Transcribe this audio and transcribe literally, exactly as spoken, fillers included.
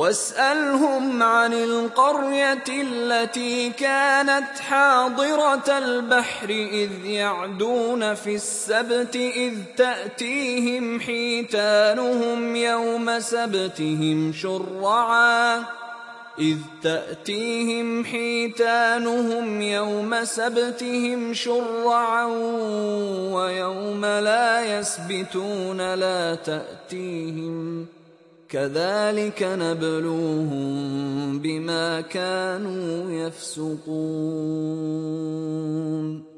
واسألهم عن القرية التي كانت حاضرة البحر إذ يعدون في السبت إذ تأتيهم حيتانهم يوم سبتهم شرعا إذ تأتيهم حيتانهم يوم سبتهم شرعا ويوم لا يسبتون لا تأتيهم كذلك نبلوهم بما كانوا يفسقون.